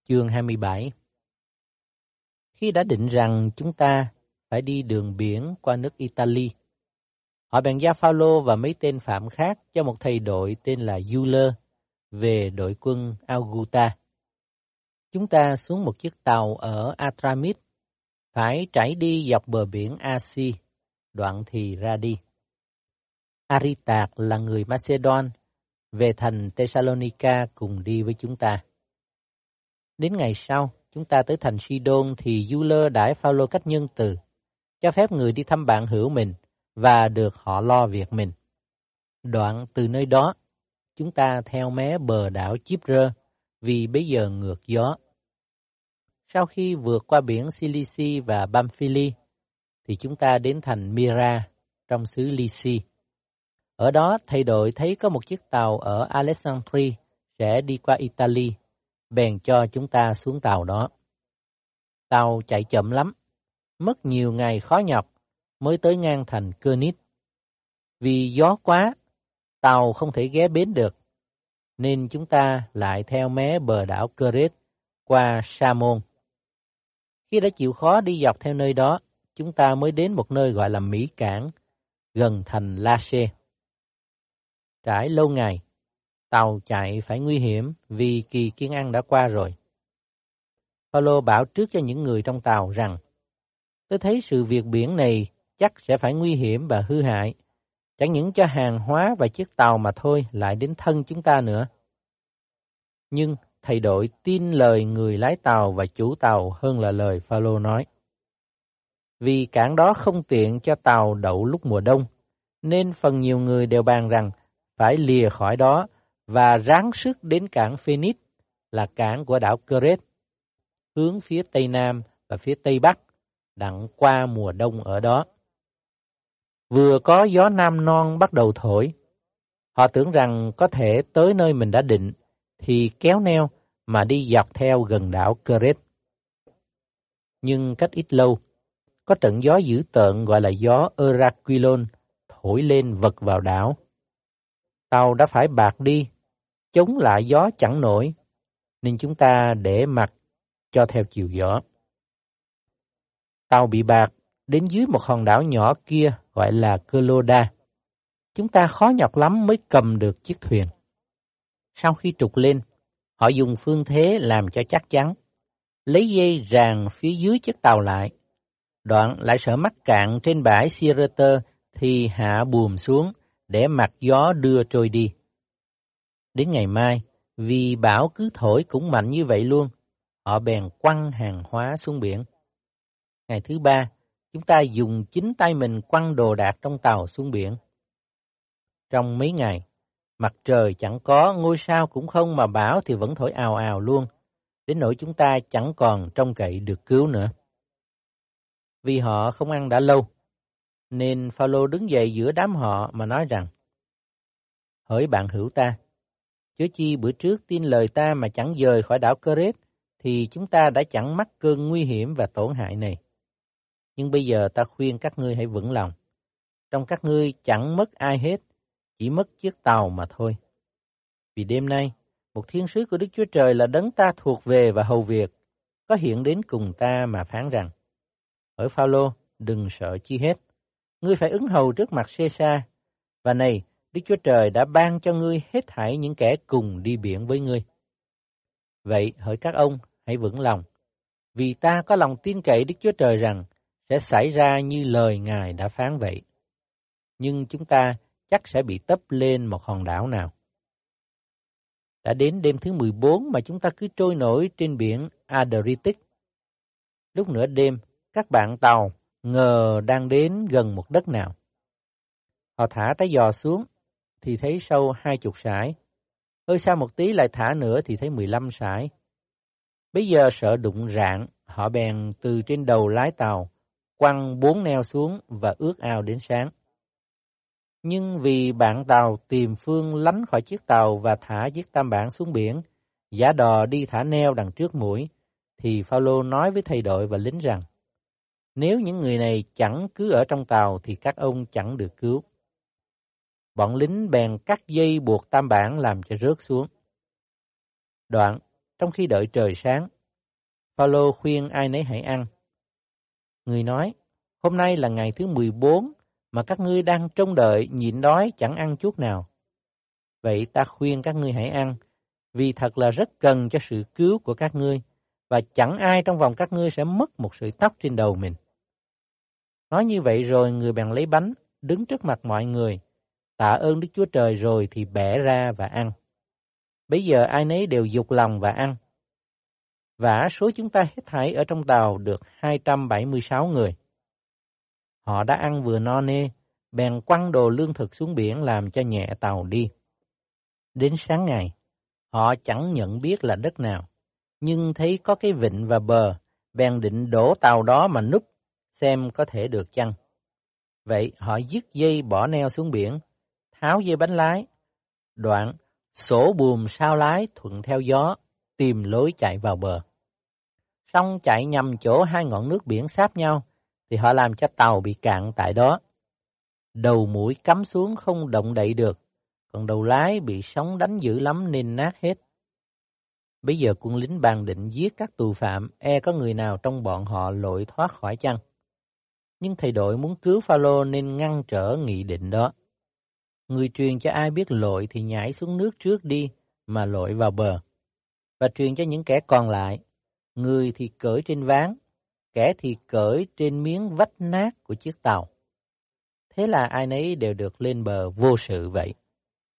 Chương 27. Khi đã định rằng chúng ta phải đi đường biển qua nước Italy, họ bèn giao Phaolô và mấy tên phạm khác cho một thầy đội tên là Euler về đội quân Augusta. Chúng ta xuống một chiếc tàu ở Atramis, phải trải đi dọc bờ biển Asia, đoạn thì ra đi. Aristarch là người Macedon, về thành Thessalonica cùng đi với chúng ta. Đến ngày sau, chúng ta tới thành Sidon thì Euler đãi Phaolô cách nhân từ, cho phép người đi thăm bạn hữu mình và được họ lo việc mình. Đoạn từ nơi đó, chúng ta theo mé bờ đảo Chipre vì bấy giờ ngược gió. Sau khi vượt qua biển Cilici và Pamphylia, thì chúng ta đến thành Myra trong xứ Lycia. Ở đó, thầy đội thấy có một chiếc tàu ở Alexandria sẽ đi qua Italy, bèn cho chúng ta xuống tàu đó. Tàu chạy chậm lắm, mất nhiều ngày khó nhọc mới tới ngang thành Cernit. Vì gió quá, tàu không thể ghé bến được, nên chúng ta lại theo mé bờ đảo Crete qua Samon. Khi đã chịu khó đi dọc theo nơi đó, chúng ta mới đến một nơi gọi là Mỹ Cảng, gần thành Lache. Trải lâu ngày, tàu chạy phải nguy hiểm vì kỳ kiên ăn đã qua rồi. Phaolô bảo trước cho những người trong tàu rằng, tôi thấy sự việc biển này chắc sẽ phải nguy hiểm và hư hại, chẳng những cho hàng hóa và chiếc tàu mà thôi, lại đến thân chúng ta nữa. Nhưng thầy đội tin lời người lái tàu và chủ tàu hơn là lời Phaolô nói. Vì cảng đó không tiện cho tàu đậu lúc mùa đông, nên phần nhiều người đều bàn rằng phải lìa khỏi đó và ráng sức đến cảng Phoenix, là cảng của đảo Crete, hướng phía tây nam và phía tây bắc, đặng qua mùa đông ở đó. Vừa có gió nam non bắt đầu thổi, họ tưởng rằng có thể tới nơi mình đã định, thì kéo neo mà đi dọc theo gần đảo Crete. Nhưng cách ít lâu, có trận gió dữ tợn gọi là gió Euraquilon thổi lên vật vào đảo. Tàu đã phải bạc đi, chống lại gió chẳng nổi, nên chúng ta để mặc cho theo chiều gió. Tàu bị bạc đến dưới một hòn đảo nhỏ kia gọi là Clauda. Chúng ta khó nhọc lắm mới cầm được chiếc thuyền. Sau khi trục lên, họ dùng phương thế làm cho chắc chắn, lấy dây ràng phía dưới chiếc tàu lại. Đoạn lại sợ mắc cạn trên bãi Sirte thì hạ buồm xuống để mặc gió đưa trôi đi. Đến ngày mai, vì bão cứ thổi cũng mạnh như vậy luôn, họ bèn quăng hàng hóa xuống biển. Ngày thứ ba, chúng ta dùng chính tay mình quăng đồ đạc trong tàu xuống biển. Trong mấy ngày, mặt trời chẳng có, ngôi sao cũng không, mà bão thì vẫn thổi ào ào luôn, đến nỗi chúng ta chẳng còn trông cậy được cứu nữa. Vì họ không ăn đã lâu, nên Phaolô đứng dậy giữa đám họ mà nói rằng, hỡi bạn hữu ta, chớ chi bữa trước tin lời ta mà chẳng dời khỏi đảo Crete, thì chúng ta đã chẳng mắc cơn nguy hiểm và tổn hại này. Nhưng bây giờ ta khuyên các ngươi hãy vững lòng. Trong các ngươi chẳng mất ai hết, chỉ mất chiếc tàu mà thôi. Vì đêm nay, một thiên sứ của Đức Chúa Trời là đấng ta thuộc về và hầu việc, có hiện đến cùng ta mà phán rằng, hỡi Phaolô, đừng sợ chi hết. Ngươi phải ứng hầu trước mặt Caesar, và này, Đức Chúa Trời đã ban cho ngươi hết thảy những kẻ cùng đi biển với ngươi. Vậy, hỡi các ông, hãy vững lòng, vì ta có lòng tin cậy Đức Chúa Trời rằng sẽ xảy ra như lời Ngài đã phán vậy. Nhưng chúng ta chắc sẽ bị tấp lên một hòn đảo nào. Đã đến đêm thứ 14 mà chúng ta cứ trôi nổi trên biển Adriatic. Lúc nửa đêm, các bạn tàu ngờ đang đến gần một đất nào. Họ thả tay giò xuống, thì thấy sâu 20 sải. Hơi xa một tí lại thả nữa thì thấy 15 sải. Bây giờ sợ đụng rạn, họ bèn từ trên đầu lái tàu, quăng 4 neo xuống và ước ao đến sáng. Nhưng vì bạn tàu tìm phương lánh khỏi chiếc tàu và thả chiếc tam bản xuống biển, giả đò đi thả neo đằng trước mũi, thì Phaolô nói với thầy đội và lính rằng, nếu những người này chẳng cứ ở trong tàu thì các ông chẳng được cứu. Bọn lính bèn cắt dây buộc tam bản làm cho rớt xuống. Đoạn, trong khi đợi trời sáng, Phaolô khuyên ai nấy hãy ăn. Người nói, hôm nay là ngày thứ 14 mà các ngươi đang trông đợi nhịn đói chẳng ăn chút nào. Vậy ta khuyên các ngươi hãy ăn, vì thật là rất cần cho sự cứu của các ngươi, và chẳng ai trong vòng các ngươi sẽ mất một sợi tóc trên đầu mình. Nói như vậy rồi người bèn lấy bánh, đứng trước mặt mọi người, tạ ơn Đức Chúa Trời rồi thì bẻ ra và ăn. Bây giờ ai nấy đều dục lòng và ăn. Vả số chúng ta hết thảy ở trong tàu được 276 người. Họ đã ăn vừa no nê, bèn quăng đồ lương thực xuống biển làm cho nhẹ tàu đi. Đến sáng ngày, họ chẳng nhận biết là đất nào, nhưng thấy có cái vịnh và bờ, bèn định đổ tàu đó mà núp, xem có thể được chăng. Vậy họ dứt dây bỏ neo xuống biển, tháo dây bánh lái, đoạn xổ buồm sao lái thuận theo gió, tìm lối chạy vào bờ. Xong chạy nhằm chỗ hai ngọn nước biển sáp nhau, thì họ làm cho tàu bị cạn tại đó. Đầu mũi cắm xuống không động đậy được, còn đầu lái bị sóng đánh dữ lắm nên nát hết. Bây giờ quân lính bàn định giết các tù phạm, có người nào trong bọn họ lội thoát khỏi chăng? Nhưng thầy đội muốn cứu Phaolô nên ngăn trở nghị định đó. Người truyền cho ai biết lội thì nhảy xuống nước trước đi mà lội vào bờ. Và truyền cho những kẻ còn lại, người thì cởi trên ván, kẻ thì cởi trên miếng vách nát của chiếc tàu. Thế là ai nấy đều được lên bờ vô sự vậy.